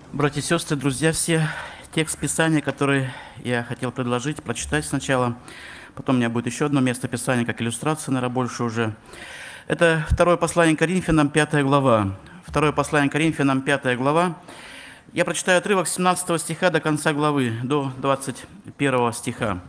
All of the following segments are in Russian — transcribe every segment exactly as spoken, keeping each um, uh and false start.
Братья и сестры, друзья, все текст Писания, который я хотел предложить, прочитать сначала. Потом у меня будет еще одно место Писания, как иллюстрация, наверное, больше уже. Это второе послание Коринфянам, пятая глава. Второе послание Коринфянам, пятая глава. Я прочитаю отрывок с семнадцатого стиха до конца главы, до двадцать первого стиха.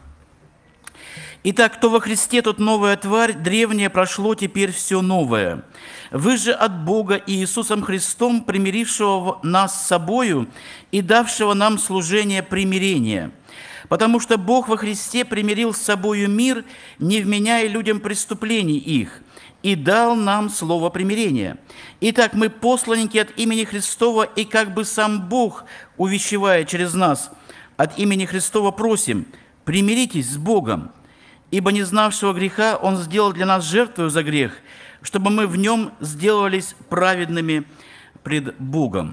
«Итак, кто во Христе, тот новая тварь, древнее прошло, теперь все новое. Вы же от Бога и Иисусом Христом, примирившего нас с собою и давшего нам служение примирения. Потому что Бог во Христе примирил с собою мир, не вменяя людям преступлений их, и дал нам слово примирения. Итак, мы посланники от имени Христова, и как бы сам Бог, увещевая через нас, от имени Христова просим, примиритесь с Богом. Ибо не знавшего греха Он сделал для нас жертвою за грех, чтобы мы в Нем сделались праведными пред Богом».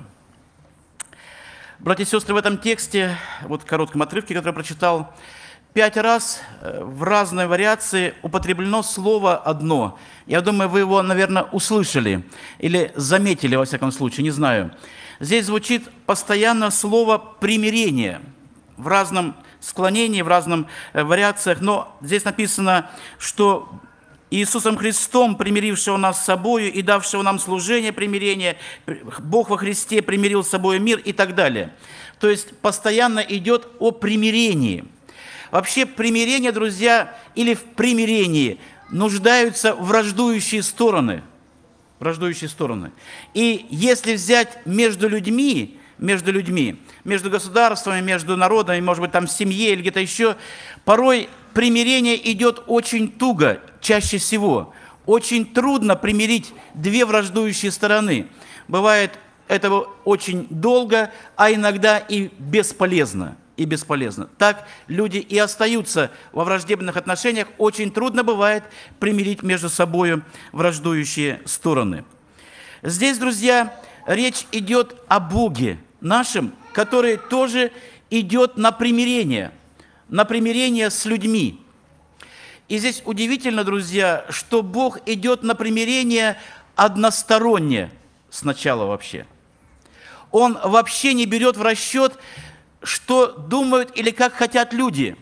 Братья и сестры, в этом тексте, вот в коротком отрывке, который я прочитал, пять раз в разной вариации употреблено слово одно. Я думаю, вы его, наверное, услышали или заметили, во всяком случае, не знаю. Здесь звучит постоянно слово «примирение» в разном склонении, в разных вариациях, но здесь написано, что Иисусом Христом, примирившего нас с собою и давшего нам служение примирения, Бог во Христе примирил с собой мир и так далее. То есть постоянно идет о примирении. Вообще примирение, друзья, или в примирении нуждаются враждующие стороны. Враждующие стороны. И если взять между людьми, между людьми, между государствами, между народами, может быть, там в семье или где-то еще, порой примирение идет очень туго, чаще всего. Очень трудно примирить две враждующие стороны. Бывает этого очень долго, а иногда и бесполезно. И бесполезно. Так люди и остаются во враждебных отношениях. Очень трудно бывает примирить между собой враждующие стороны. Здесь, друзья, речь идет о Боге нашем, который тоже идет на примирение, на примирение с людьми. И здесь удивительно, друзья, что Бог идет на примирение односторонне сначала вообще. Он вообще не берет в расчет, что думают или как хотят люди.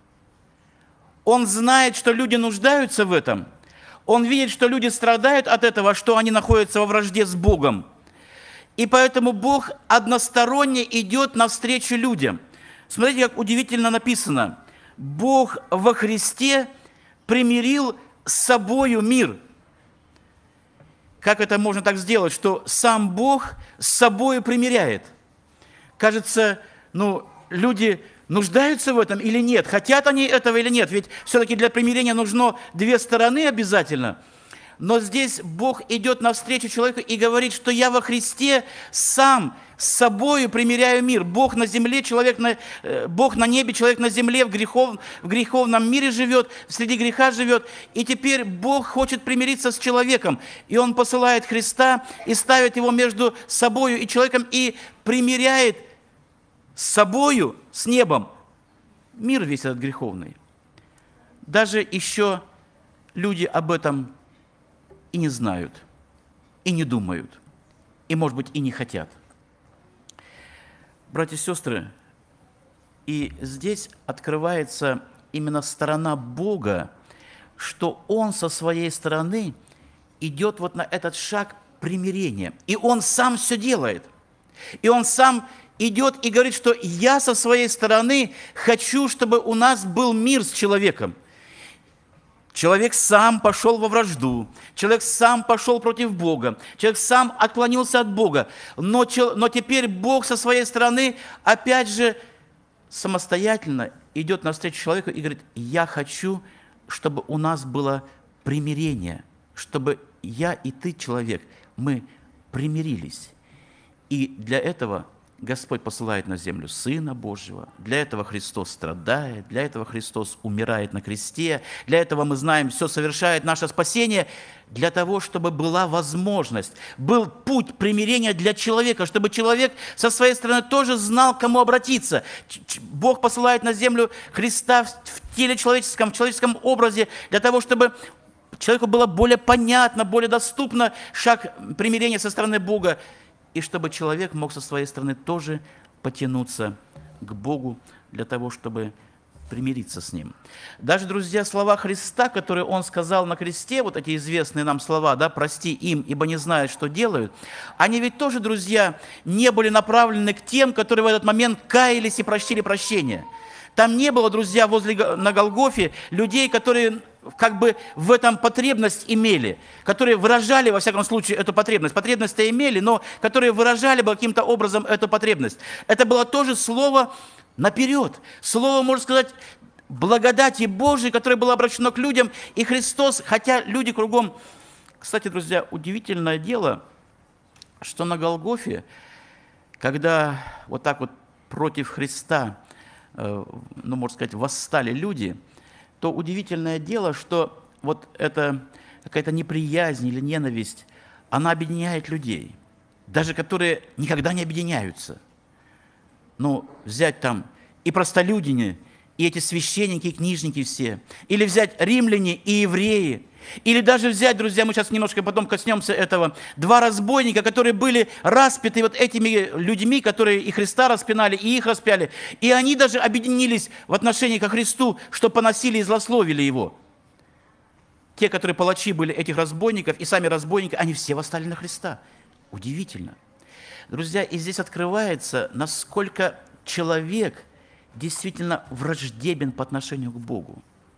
Он знает, что люди нуждаются в этом. Он видит, что люди страдают от этого, что они находятся во вражде с Богом. И поэтому Бог односторонне идет навстречу людям. Смотрите, как удивительно написано. Бог во Христе примирил с собою мир. Как это можно так сделать, что сам Бог с собою примиряет? Кажется, ну, люди нуждаются в этом или нет? Хотят они этого или нет? Ведь все-таки для примирения нужно две стороны обязательно. Но здесь Бог идет навстречу человеку и говорит, что я во Христе сам с собою примиряю мир. Бог на земле, человек на, Бог на небе, человек на земле, в, грехов, в греховном мире живет, среди греха живет. И теперь Бог хочет примириться с человеком. И Он посылает Христа и ставит Его между собою и человеком и примиряет с собою, с небом, мир весь этот греховный. Даже еще люди об этом и не знают, и не думают, и, может быть, и не хотят. Братья и сестры, и здесь открывается именно сторона Бога, что Он со своей стороны идет вот на этот шаг примирения. И Он сам все делает. И Он сам идет и говорит, что я со своей стороны хочу, чтобы у нас был мир с человеком. Человек сам пошел во вражду, человек сам пошел против Бога, человек сам отклонился от Бога. Но, но теперь Бог со своей стороны опять же самостоятельно идет навстречу человеку и говорит, я хочу, чтобы у нас было примирение, чтобы я и ты, человек, мы примирились. И для этого Господь посылает на землю Сына Божьего, для этого Христос страдает, для этого Христос умирает на кресте, для этого мы знаем, все совершает наше спасение, для того, чтобы была возможность, был путь примирения для человека, чтобы человек со своей стороны тоже знал, к кому обратиться. Бог посылает на землю Христа в теле человеческом, в человеческом образе, для того, чтобы человеку было более понятно, более доступно шаг примирения со стороны Бога. и чтобы человек мог со своей стороны тоже потянуться к Богу для того, чтобы примириться с Ним. Даже, друзья, слова Христа, которые Он сказал на кресте, вот эти известные нам слова, да, «прости им, ибо не знают, что делают», они ведь тоже, друзья, не были направлены к тем, которые в этот момент каялись и просили прощения. Там не было, друзья, возле, на Голгофе людей, которые как бы в этом потребность имели, которые выражали, во всяком случае, эту потребность. Потребность-то имели, но которые выражали бы каким-то образом эту потребность. Это было тоже слово наперед. Слово, можно сказать, благодати Божией, которое было обращено к людям. И Христос, хотя люди кругом... Кстати, друзья, удивительное дело, что на Голгофе, когда вот так вот против Христа, ну, можно сказать, восстали люди, то удивительное дело, что вот эта какая-то неприязнь или ненависть, она объединяет людей, даже которые никогда не объединяются. Ну, взять там и простолюдине, и эти священники, и книжники все, или взять римляне и евреи, или даже взять, друзья, мы сейчас немножко потом коснемся этого, два разбойника, которые были распяты вот этими людьми, которые и Христа распинали, и их распяли, и они даже объединились в отношении ко Христу, что поносили и злословили Его. Те, которые палачи были этих разбойников, и сами разбойники, они все восстали на Христа. Удивительно. Друзья, и здесь открывается, насколько человек действительно враждебен по отношению к Богу.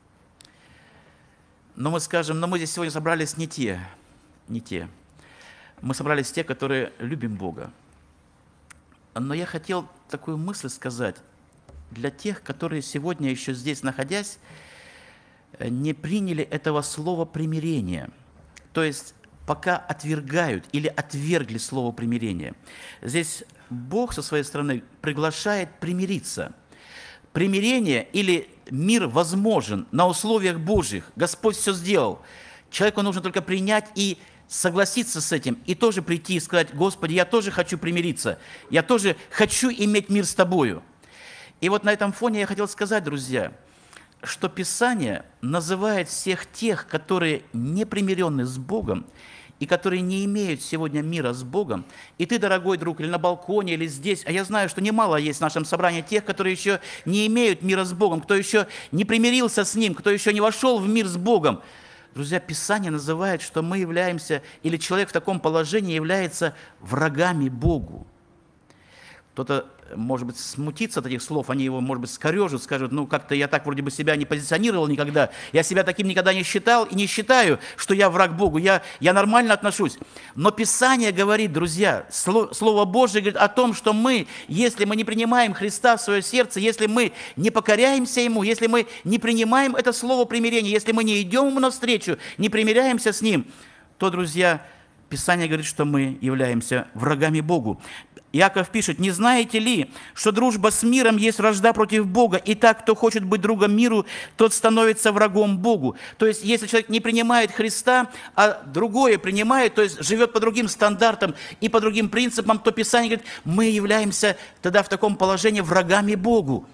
Но мы скажем, но мы здесь сегодня собрались не те, не те. Мы собрались те, которые любим Бога. Но я хотел такую мысль сказать для тех, которые сегодня еще здесь находясь, не приняли этого слова примирения. То есть пока отвергают или отвергли слово примирения. Здесь Бог со своей стороны приглашает примириться. Примирение или мир возможен на условиях Божьих. Господь все сделал. Человеку нужно только принять и согласиться с этим, и тоже прийти и сказать: Господи, я тоже хочу примириться, я тоже хочу иметь мир с Тобою. И вот на этом фоне я хотел сказать, друзья, что Писание называет всех тех, которые не примирены с Богом, и которые не имеют сегодня мира с Богом, и ты, дорогой друг, или на балконе, или здесь, а я знаю, что немало есть в нашем собрании тех, которые еще не имеют мира с Богом, кто еще не примирился с Ним, кто еще не вошел в мир с Богом. Друзья, Писание называет, что мы являемся, или человек в таком положении является врагами Богу. Кто-то, может быть, смутится от этих слов, они его, может быть, скорежут, скажут: ну, как-то я так вроде бы себя не позиционировал никогда, я себя таким никогда не считал и не считаю, что я враг Богу, я, я нормально отношусь. Но Писание говорит, друзья, Слово Божие говорит о том, что мы, если мы не принимаем Христа в свое сердце, если мы не покоряемся Ему, если мы не принимаем это слово примирения, если мы не идем Ему навстречу, не примиряемся с Ним, то, друзья, Писание говорит, что мы являемся врагами Богу. Иаков пишет: «Не знаете ли, что дружба с миром есть вражда против Бога? И так, кто хочет быть другом миру, тот становится врагом Богу». То есть, если человек не принимает Христа, а другое принимает, то есть живет по другим стандартам и по другим принципам, то Писание говорит, мы являемся тогда в таком положении врагами Богу.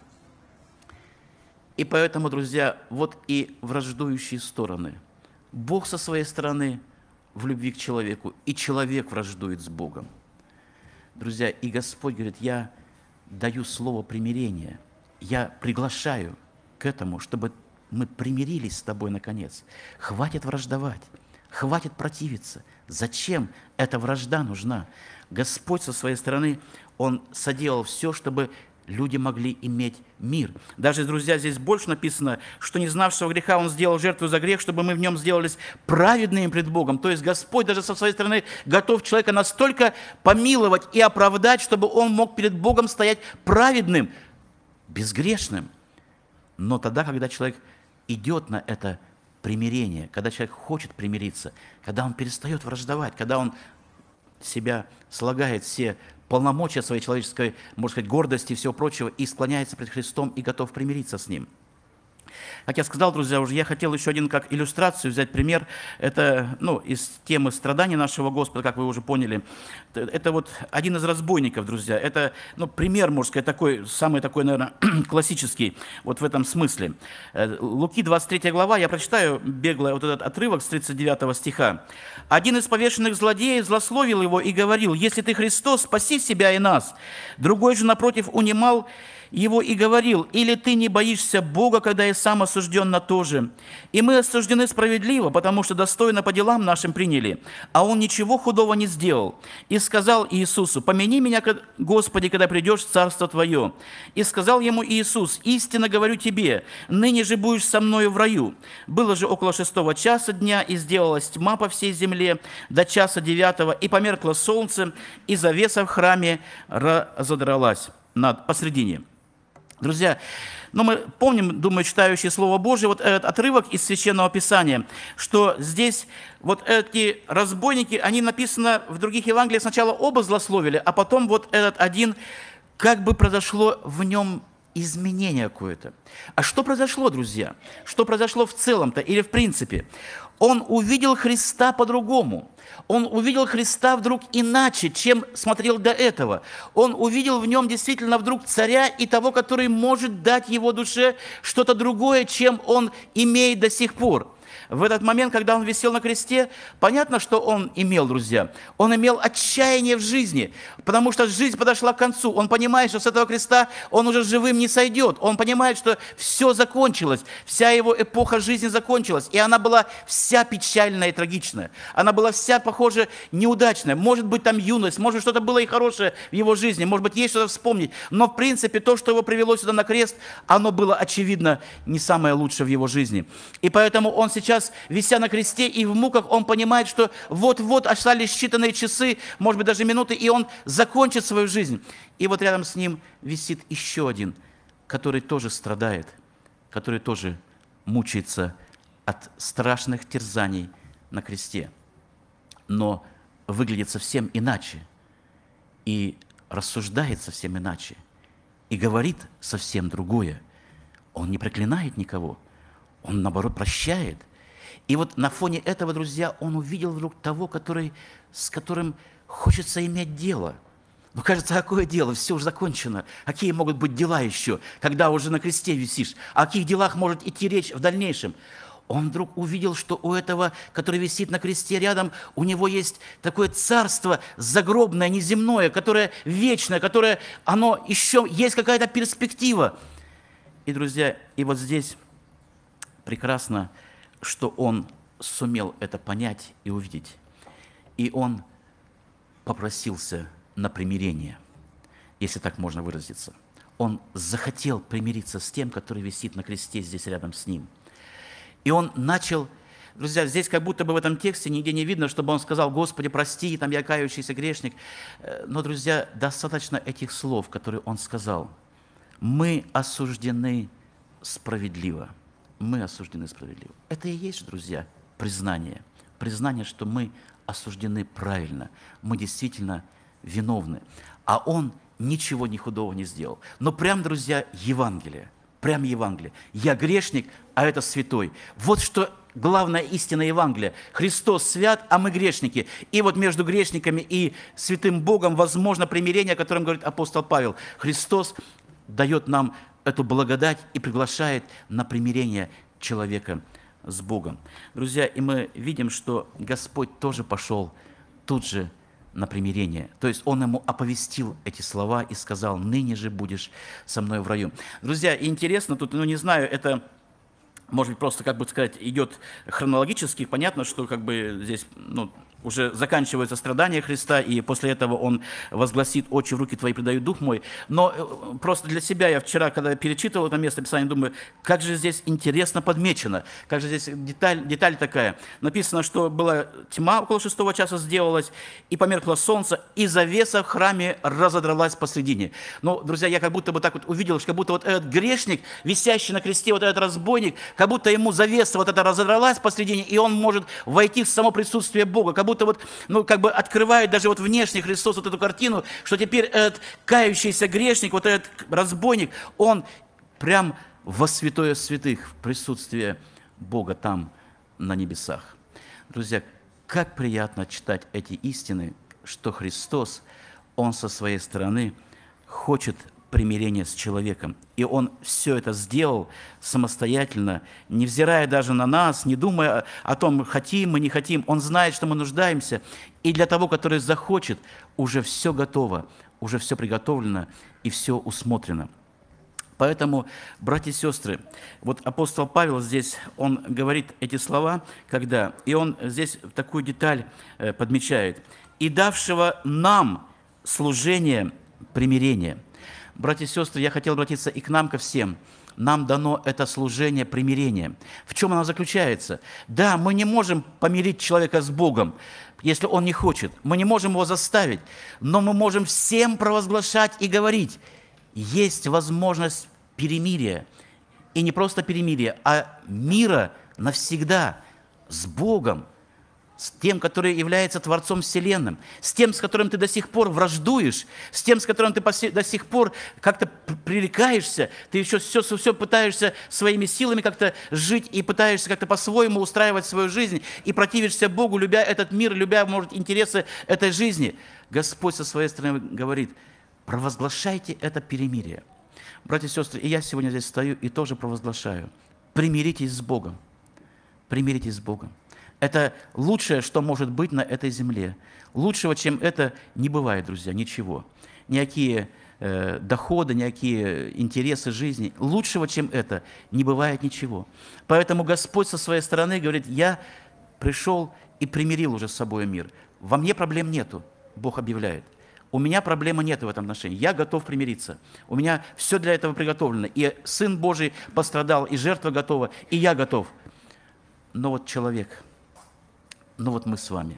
И поэтому, друзья, вот и враждующие стороны. Бог со своей стороны в любви к человеку, и человек враждует с Богом. Друзья, и Господь говорит: я даю слово примирения, я приглашаю к этому, чтобы мы примирились с тобой наконец. Хватит враждовать, хватит противиться. Зачем эта вражда нужна? Господь со своей стороны, Он соделал все, чтобы люди могли иметь мир. Даже, друзья, здесь больше написано, что не знавшего греха Он сделал жертву за грех, чтобы мы в нем сделались праведными пред Богом. То есть Господь даже со своей стороны готов человека настолько помиловать и оправдать, чтобы он мог перед Богом стоять праведным, безгрешным. Но тогда, когда человек идет на это примирение, когда человек хочет примириться, когда он перестает враждовать, когда он себя слагает все полномочия своей человеческой, можно сказать, гордости и всего прочего, и склоняется пред Христом и готов примириться с Ним. Как я сказал, друзья, уже я хотел еще один как иллюстрацию взять пример. Это, ну, из темы страданий нашего Господа, как вы уже поняли. Это вот один из разбойников, друзья. Это, ну, пример, можно сказать, такой, самый такой, наверное, классический вот в этом смысле. Луки, двадцать третья глава, я прочитаю бегло вот этот отрывок с тридцать девятого стиха. «Один из повешенных злодеев злословил его и говорил: „Если ты Христос, спаси себя и нас“. Другой же, напротив, унимал его и говорил: „Или ты не боишься Бога, когда и сам осужден на то же? И мы осуждены справедливо, потому что достойно по делам нашим приняли, а он ничего худого не сделал. И сказал Иисусу: „Помяни меня, Господи, когда придешь в Царство Твое“. И сказал ему Иисус: „Истинно говорю тебе, ныне же будешь со мною в раю“. Было же около шестого часа дня, и сделалась тьма по всей земле до часа девятого, и померкло солнце, и завеса в храме разодралась над посредине». Друзья, ну мы помним, думаю, читающие Слово Божие, вот этот отрывок из Священного Писания, что здесь вот эти разбойники, они написано в других Евангелиях, сначала оба злословили, а потом вот этот один, как бы произошло в нем изменение какое-то. А что произошло, друзья? Что произошло в целом-то или в принципе? Он увидел Христа по-другому. Он увидел Христа вдруг иначе, чем смотрел до этого. Он увидел в нем действительно вдруг царя и того, который может дать его душе что-то другое, чем он имеет до сих пор. В этот момент, когда он висел на кресте, понятно, что он имел, друзья. Он имел отчаяние в жизни, потому что жизнь подошла к концу. Он понимает, что с этого креста он уже живым не сойдет. Он понимает, что все закончилось, вся его эпоха жизни закончилась. И она была вся печальная и трагичная. Она была вся, похоже, неудачная. Может быть, там юность, может, что-то было и хорошее в его жизни, может быть, есть что-то вспомнить. Но, в принципе, то, что его привело сюда на крест, оно было, очевидно, не самое лучшее в его жизни. И поэтому он сейчас, вися на кресте и в муках, он понимает, что вот-вот остались считанные часы, может быть, даже минуты, и он закончит свою жизнь. И вот рядом с ним висит еще один, который тоже страдает, который тоже мучается от страшных терзаний на кресте, но выглядит совсем иначе, и рассуждает совсем иначе, и говорит совсем другое. Он не проклинает никого, он, наоборот, прощает. И вот на фоне этого, друзья, он увидел вдруг того, который, с которым хочется иметь дело. Ну, кажется, какое дело? Все уже закончено. Какие могут быть дела еще, когда уже на кресте висишь? О каких делах может идти речь в дальнейшем? Он вдруг увидел, что у этого, который висит на кресте рядом, у него есть такое царство загробное, неземное, которое вечное, которое, оно еще, есть какая-то перспектива. И, друзья, и вот здесь прекрасно, что он сумел это понять и увидеть. И он попросился на примирение, если так можно выразиться. Он захотел примириться с тем, который висит на кресте здесь рядом с ним. И он начал, друзья, здесь как будто бы в этом тексте нигде не видно, чтобы он сказал: «Господи, прости, там я кающийся грешник». Но, друзья, достаточно этих слов, которые он сказал. Мы осуждены справедливо. Мы осуждены справедливо. Это и есть, друзья, признание. Признание, что мы осуждены правильно. Мы действительно виновны. А он ничего ни худого не сделал. Но прям, друзья, Евангелие. Прям Евангелие. Я грешник, а это святой. Вот что главная истина Евангелия. Христос свят, а мы грешники. И вот между грешниками и святым Богом возможно примирение, о котором говорит апостол Павел. Христос дает нам эту благодать и приглашает на примирение человека с Богом. Друзья, и мы видим, что Господь тоже пошел тут же на примирение. То есть Он ему оповестил эти слова и сказал: «Ныне же будешь со мной в раю». Друзья, интересно, тут, ну не знаю, это, может быть, просто, как бы сказать, идет хронологически. Понятно, что как бы здесь, ну, уже заканчивается страдание Христа, и после этого Он возгласит: «Отче, в руки Твои предаю дух мой». Но просто для себя я вчера, когда перечитывал это место Писания, думаю, как же здесь интересно подмечено, как же здесь деталь, деталь такая. Написано, что была тьма, около шестого часа сделалась, и померкло солнце, и завеса в храме разодралась посредине. Но, друзья, я как будто бы так вот увидел, что как будто вот этот грешник, висящий на кресте, вот этот разбойник, как будто ему завеса вот эта разодралась посредине, и он может войти в само присутствие Бога, как будто будто вот, ну, как бы открывает даже вот внешне Христос вот эту картину, что теперь этот кающийся грешник, вот этот разбойник, он прям во святое святых, в присутствие Бога там, на небесах. Друзья, как приятно читать эти истины, что Христос, Он со своей стороны хочет примирения с человеком. И Он все это сделал самостоятельно, невзирая даже на нас, не думая о том, хотим мы, не хотим. Он знает, что мы нуждаемся. И для того, который захочет, уже все готово, уже все приготовлено и все усмотрено. Поэтому, братья и сестры, вот апостол Павел здесь, он говорит эти слова, когда, и он здесь такую деталь подмечает, «И давшего нам служение примирения». Братья и сестры, я хотел обратиться и к нам, ко всем. Нам дано это служение примирения. В чем оно заключается? Да, мы не можем помирить человека с Богом, если он не хочет. Мы не можем его заставить, но мы можем всем провозглашать и говорить, есть возможность перемирия. И не просто перемирия, а мира навсегда с Богом, с тем, который является Творцом Вселенной, с тем, с которым ты до сих пор враждуешь, с тем, с которым ты до сих пор как-то пререкаешься, ты еще все, все пытаешься своими силами как-то жить и пытаешься как-то по-своему устраивать свою жизнь и противишься Богу, любя этот мир, любя, может, интересы этой жизни. Господь со своей стороны говорит, провозглашайте это перемирие. Братья и сестры, и я сегодня здесь стою и тоже провозглашаю, примиритесь с Богом, примиритесь с Богом. Это лучшее, что может быть на этой земле. Лучшего, чем это, не бывает, друзья, ничего. Никакие э, доходы, никакие интересы жизни. Лучшего, чем это, не бывает ничего. Поэтому Господь со своей стороны говорит, я пришел и примирил уже с собой мир. Во мне проблем нету, Бог объявляет. У меня проблемы нет в этом отношении. Я готов примириться. У меня все для этого приготовлено. И Сын Божий пострадал, и жертва готова, и я готов. Но вот человек... Ну вот мы с вами.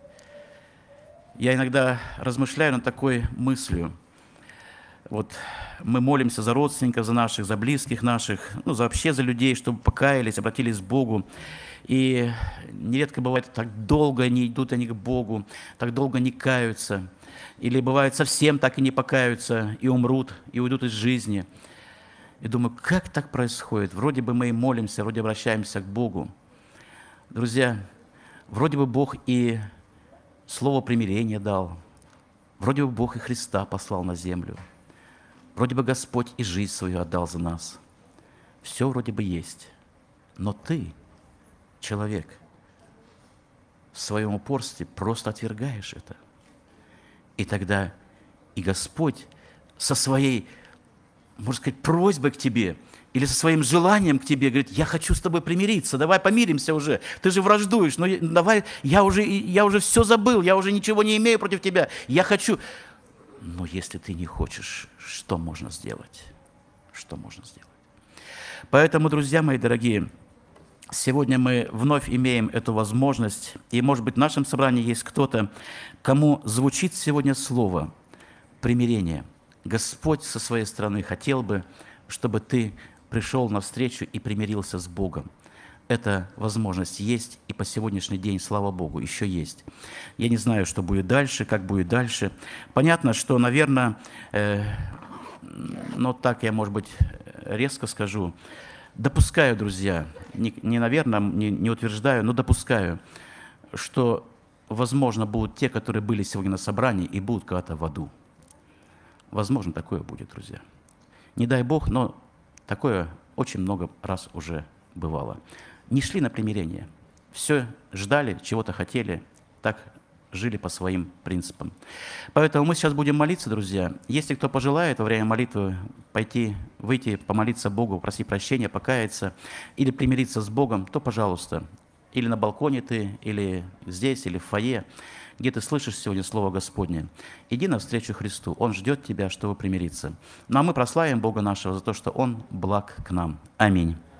Я иногда размышляю над такой мыслью. Вот мы молимся за родственников, за наших, за близких наших, ну, за вообще за людей, чтобы покаялись, обратились к Богу. И нередко бывает, так долго не идут они к Богу, так долго не каются. Или бывает, совсем так и не покаются, и умрут, и уйдут из жизни. И думаю, как так происходит? Вроде бы мы и молимся, вроде обращаемся к Богу. Друзья, вроде бы Бог и слово примирения дал, вроде бы Бог и Христа послал на землю, вроде бы Господь и жизнь свою отдал за нас. Все вроде бы есть, но ты, человек, в своем упорстве просто отвергаешь это. И тогда и Господь со своей, можно сказать, просьбой к тебе или со своим желанием к тебе говорит, я хочу с тобой примириться, давай помиримся уже, ты же враждуешь, но давай, я уже, я уже все забыл, я уже ничего не имею против тебя, я хочу. Но если ты не хочешь, что можно сделать? Что можно сделать? Поэтому, друзья мои дорогие, сегодня мы вновь имеем эту возможность, и, может быть, в нашем собрании есть кто-то, кому звучит сегодня слово примирение. Господь со своей стороны хотел бы, чтобы ты пришел навстречу и примирился с Богом. Эта возможность есть, и по сегодняшний день, слава Богу, еще есть. Я не знаю, что будет дальше, как будет дальше. Понятно, что, наверное, э, но так я, может быть, резко скажу, допускаю, друзья, не, не наверное, не, не утверждаю, но допускаю, что, возможно, будут те, которые были сегодня на собрании и будут когда-то в аду. Возможно, такое будет, друзья. Не дай Бог, но такое очень много раз уже бывало. Не шли на примирение. Все ждали, чего-то хотели, так жили по своим принципам. Поэтому мы сейчас будем молиться, друзья. Если кто пожелает во время молитвы пойти, выйти, помолиться Богу, просить прощения, покаяться или примириться с Богом, то, пожалуйста, или на балконе ты, или здесь, или в фойе, где ты слышишь сегодня Слово Господне. Иди навстречу Христу. Он ждет тебя, чтобы примириться. Ну а мы прославим Бога нашего за то, что Он благ к нам. Аминь.